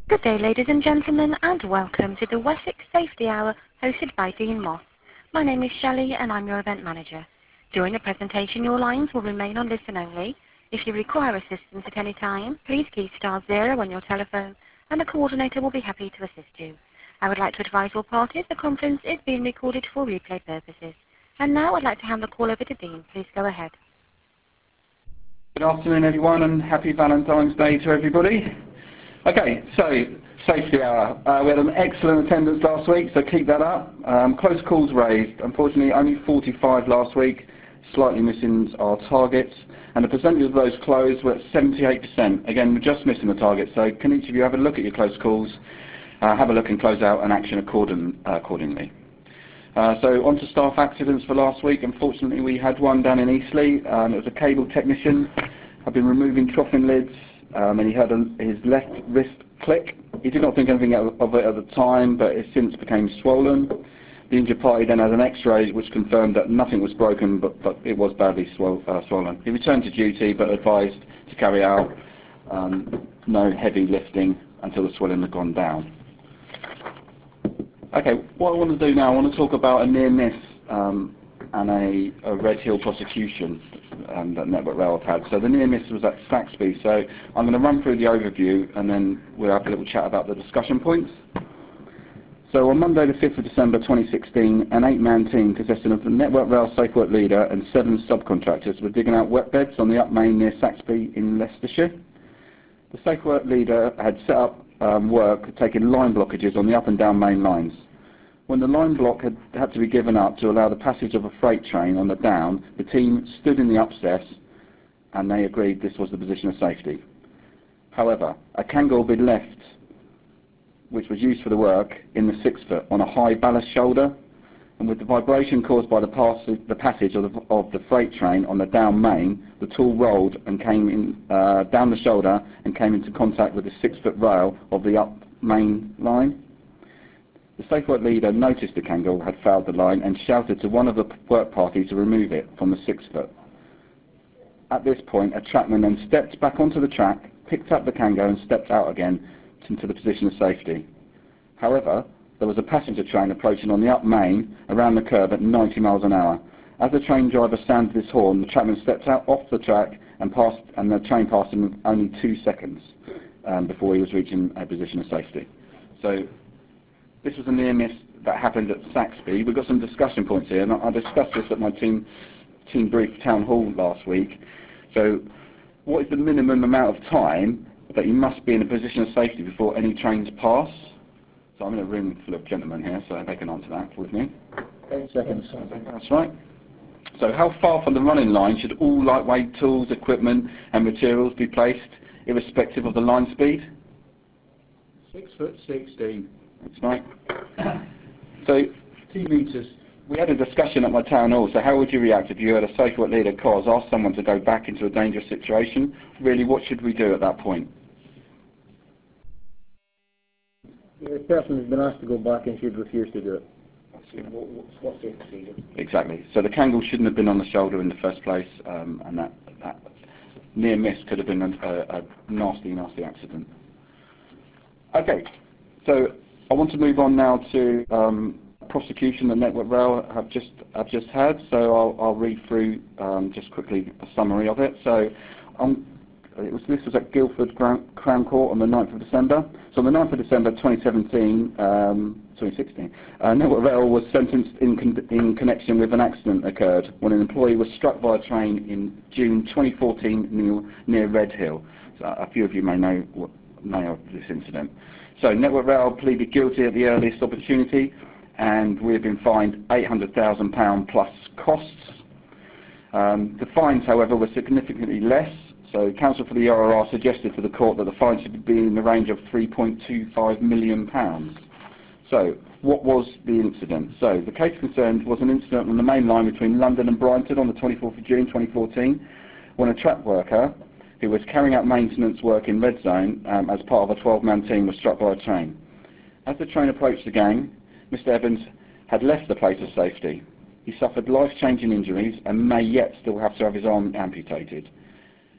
Good day, ladies and gentlemen, and welcome to the Wessex Safety Hour hosted by Dean Moss. My name is Shelley and I'm your event manager. During the presentation, your lines will remain on listen only. If you require assistance at any time, please key *0 on your telephone and a coordinator will be happy to assist you. I would like to advise all parties the conference is being recorded for replay purposes. And now I'd like to hand the call over to Dean. Please go ahead. Good afternoon everyone and happy Valentine's Day to everybody. Okay, so Safety Hour. We had an excellent attendance last week, so keep that up. Close calls raised. Unfortunately, only 45 last week, slightly missing our targets. And the percentage of those closed were at 78%. Again, we're just missing the target, so can each of you have a look at your close calls, have a look and close out and action accordingly. So on to staff accidents for last week. Unfortunately, we had one down in Eastleigh. It was a cable technician. I've been removing troughin lids. And he had his left wrist click. He did not think anything of it at the time, but it since became swollen. The injured party then had an X-ray which confirmed that nothing was broken, but it was badly swollen. He returned to duty, but advised to carry out no heavy lifting until the swelling had gone down. Okay, what I want to do now, I want to talk about a near miss and a Red Hill prosecution that Network Rail have had. So the near miss was at Saxby. So I'm going to run through the overview and then we'll have a little chat about the discussion points. So on Monday the 5th of December 2016, an 8-man team consisting of the Network Rail safe work leader and 7 subcontractors were digging out wet beds on the up main near Saxby in Leicestershire. The safe work leader had set up work taking line blockages on the up and down main lines. When the line block had to be given up to allow the passage of a freight train on the down, the team stood in the upstairs and they agreed this was the position of safety. However, a Kangol had been left, which was used for the work, in the 6 foot on a high ballast shoulder, and with the vibration caused by the passage of the freight train on the down main, the tool rolled and came in down the shoulder and came into contact with the 6 foot rail of the up main line. The safe work leader noticed the Kangol had fouled the line and shouted to one of the work parties to remove it from the 6 foot. At this point, a trackman then stepped back onto the track, picked up the Kangol and stepped out again into the position of safety. However, there was a passenger train approaching on the up main around the curve at 90 miles an hour. As the train driver sounded his horn, the trackman stepped out off the track and the train passed him in only 2 seconds before he was reaching a position of safety. So this was a near miss that happened at Saxby. We've got some discussion points here, and I discussed this at my team brief town hall last week. So what is the minimum amount of time that you must be in a position of safety before any trains pass? So I'm in a room full of gentlemen here, so they can answer that with me. 10 seconds. That's right. So how far from the running line should all lightweight tools, equipment and materials be placed, irrespective of the line speed? 6 foot 16. That's right. So 2 metres. we had a discussion at my town hall, so how would you react if you had a safe work leader ask someone to go back into a dangerous situation? Really, what should we do at that point? The person has been asked to go back and should refuse to do it. What's the procedure? Exactly. So the Kangol shouldn't have been on the shoulder in the first place, and that near miss could have been a nasty, nasty accident. Okay, so I want to move on now to prosecution that Network Rail have just had. So I'll read through just quickly a summary of it. So this was at Guildford Crown Court on the 9th of December. So on the 9th of December 2016, Network Rail was sentenced in connection with an accident occurred when an employee was struck by a train in June 2014 near Red Hill. So a few of you may know of this incident. So Network Rail pleaded guilty at the earliest opportunity, and we have been fined £800,000 plus costs. The fines, however, were significantly less. So counsel for the RRR suggested to the court that the fine should be in the range of £3.25 million. So what was the incident? So the case concerned was an incident on the main line between London and Brighton on the 24th of June 2014, when a track worker who was carrying out maintenance work in Red Zone as part of a 12-man team was struck by a train. As the train approached the gang, Mr. Evans had left the place of safety. He suffered life-changing injuries and may yet still have to have his arm amputated.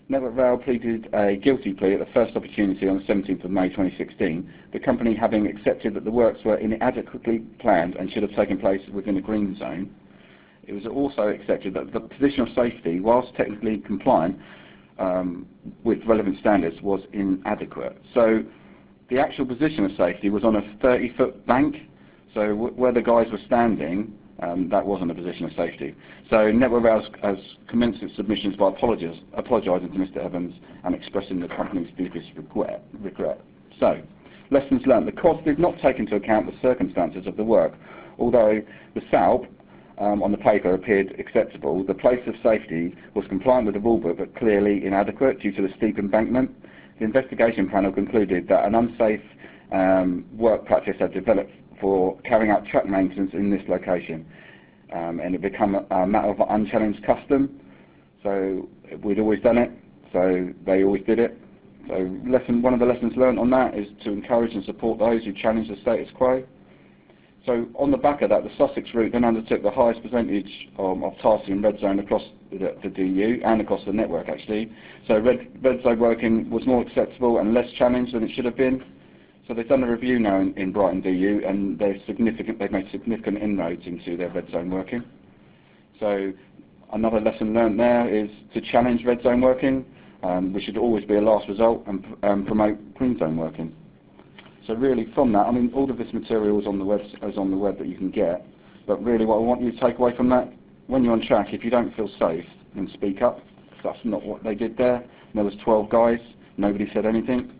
Network Rail pleaded a guilty plea at the first opportunity on the 17th of May 2016, the company having accepted that the works were inadequately planned and should have taken place within a green zone. It was also accepted that the position of safety, whilst technically compliant with relevant standards, was inadequate. So the actual position of safety was on a 30-foot bank, so where the guys were standing, that wasn't a position of safety. So Network Rail has commenced its submissions by apologising to Mr Evans and expressing the company's deepest regret. So, lessons learned. The cost did not take into account the circumstances of the work. Although the SALB on the paper appeared acceptable, the place of safety was compliant with the rulebook but clearly inadequate due to the steep embankment. The investigation panel concluded that an unsafe work practice had developed for carrying out track maintenance in this location, and it became a matter of unchallenged custom. So we'd always done it, so they always did it. So one of the lessons learned on that is to encourage and support those who challenge the status quo. So on the back of that, the Sussex route then undertook the highest percentage of tasks in red zone across the DU and across the network actually. So red zone working was more acceptable and less challenged than it should have been. So they've done a review now in Brighton DU, and they've made significant inroads into their red zone working. So another lesson learned there is to challenge red zone working, which should always be a last result, and promote green zone working. So really from that, I mean, all of this material is on the web that you can get, but really what I want you to take away from that, when you're on track, if you don't feel safe, then speak up. That's not what they did there. There was 12 guys, nobody said anything.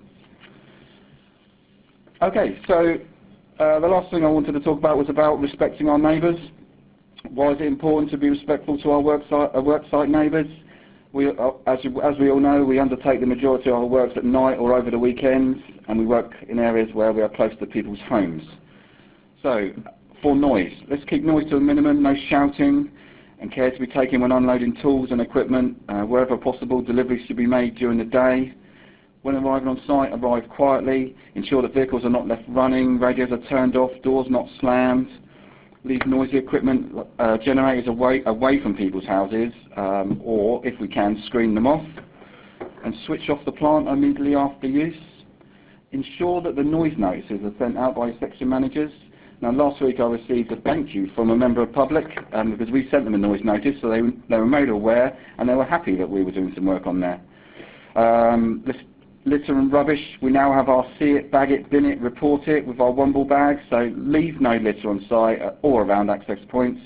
Okay, so the last thing I wanted to talk about was about respecting our neighbours. Why is it important to be respectful to our worksite neighbours? As we all know, we undertake the majority of our works at night or over the weekends, and we work in areas where we are close to people's homes. So, for noise, let's keep noise to a minimum, no shouting, and care to be taken when unloading tools and equipment. Wherever possible, deliveries should be made during the day. When arriving on site, arrive quietly, ensure that vehicles are not left running, radios are turned off, doors not slammed, leave noisy equipment generators away from people's houses, or, if we can, screen them off, and switch off the plant immediately after use. Ensure that the noise notices are sent out by section managers. Now, last week I received a thank you from a member of public, because we sent them a noise notice, so they were made aware, and they were happy that we were doing some work on there. Litter and rubbish, we now have our see it, bag it, bin it, report it with our Womble bags, so leave no litter on site or around access points.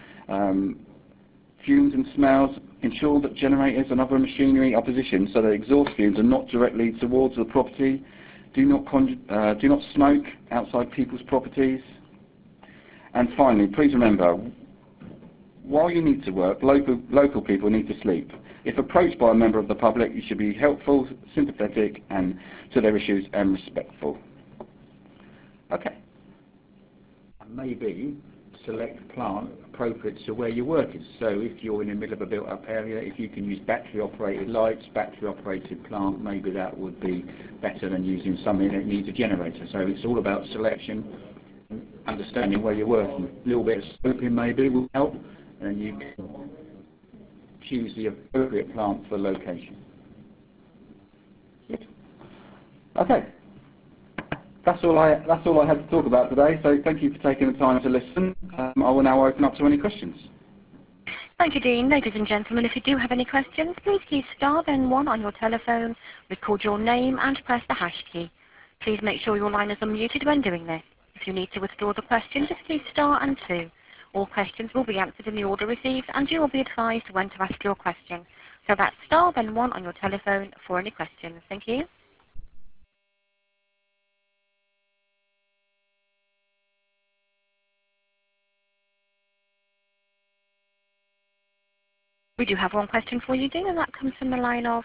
Fumes and smells, ensure that generators and other machinery are positioned so that exhaust fumes are not directly towards the property. Do not smoke outside people's properties. And finally, please remember, while you need to work, local people need to sleep. If approached by a member of the public, you should be helpful, sympathetic, and to their issues, and respectful. Okay. And maybe select plant appropriate to where your work is. So if you're in the middle of a built-up area, if you can use battery-operated lights, battery-operated plant, maybe that would be better than using something that needs a generator. So it's all about selection, understanding where you're working. A little bit of scoping maybe will help, and you can choose the appropriate plant for the location. Okay. That's all I had to talk about today, so thank you for taking the time to listen. I will now open up to any questions. Thank you, Dean. Ladies and gentlemen, if you do have any questions, please key star then 1 on your telephone, record your name and press the hash key. Please make sure your line is unmuted when doing this. If you need to withdraw the question, just key star and 2. All questions will be answered in the order received, and you will be advised when to ask your question. So that's star then 1 on your telephone for any questions. Thank you. We do have one question for you, Dean, and that comes from the line of...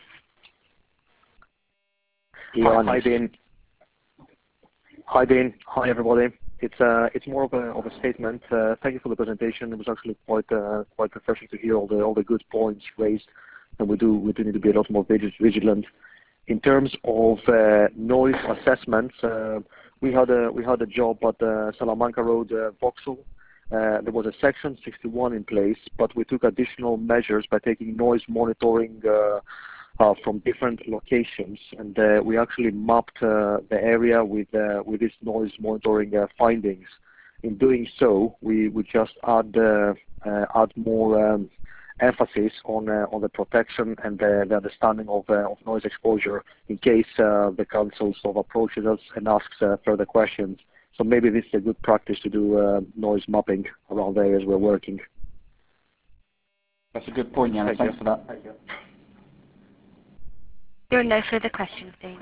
Yeah, hi, Dean. Hi, Dean. Hi, everybody. It's more of a statement. Thank you for the presentation. It was actually quite refreshing to hear all the good points raised, and we do need to be a lot more vigilant in terms of noise assessments. We had a job at Salamanca Road, Vauxhall. There was a section 61 in place, but we took additional measures by taking noise monitoring from different locations, and we actually mapped the area with this noise monitoring findings. In doing so, we just add more emphasis on the protection and the understanding of noise exposure in case the council sort of approaches us and asks further questions. So maybe this is a good practice to do noise mapping around the areas we're working. That's a good point, Jan. Thanks for that. Thank you. There are no further questions, Dean.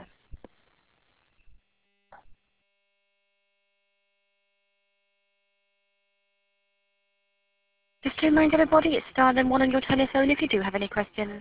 Just to remind everybody, it's star then one on your telephone if you do have any questions.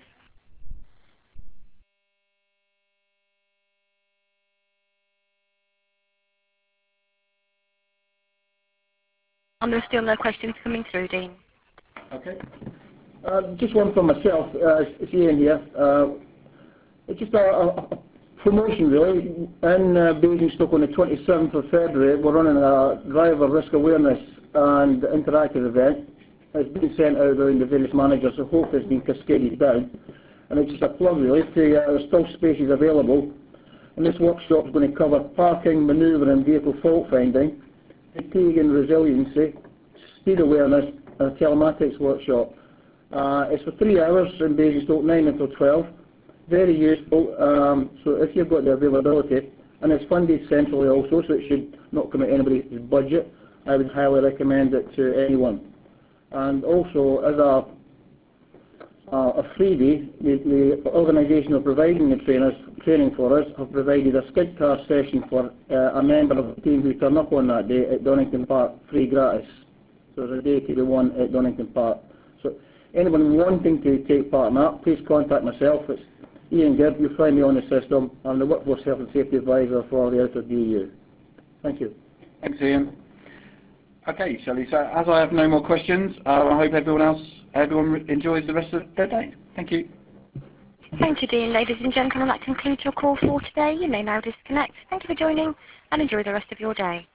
And there are still no questions coming through, Dean. Okay. Just one for myself. It's Ian here. It's just a promotion, really. In Basingstoke on the 27th of February, we're running a driver risk awareness and interactive event. It's been sent out around the various managers, so hopefully it's been cascaded down. And it's just a plug, really. There's still spaces available. And this workshop is going to cover parking, manoeuvre and vehicle fault finding, fatigue and resiliency, speed awareness, and a telematics workshop. It's for 3 hours in Basingstoke, 9 until 12. Very useful, so if you've got the availability, and it's funded centrally also, so it should not come at anybody's budget, I would highly recommend it to anyone. And also, as a freebie, the organisation who are providing the training for us have provided a skid car session for a member of the team who turn up on that day at Donington Park, free gratis. So there's a day to be won at Donington Park. So anyone wanting to take part in that, please contact myself. It's Ian Gibb. You'll find me on the system. I'm the Workforce Health and Safety Advisor for the Outer DU. Thank you. Thanks, Ian. Okay, Shelley, so as I have no more questions, I hope everyone enjoys the rest of their day. Thank you. Thank you, Dean. Ladies and gentlemen, that concludes your call for today. You may now disconnect. Thank you for joining and enjoy the rest of your day.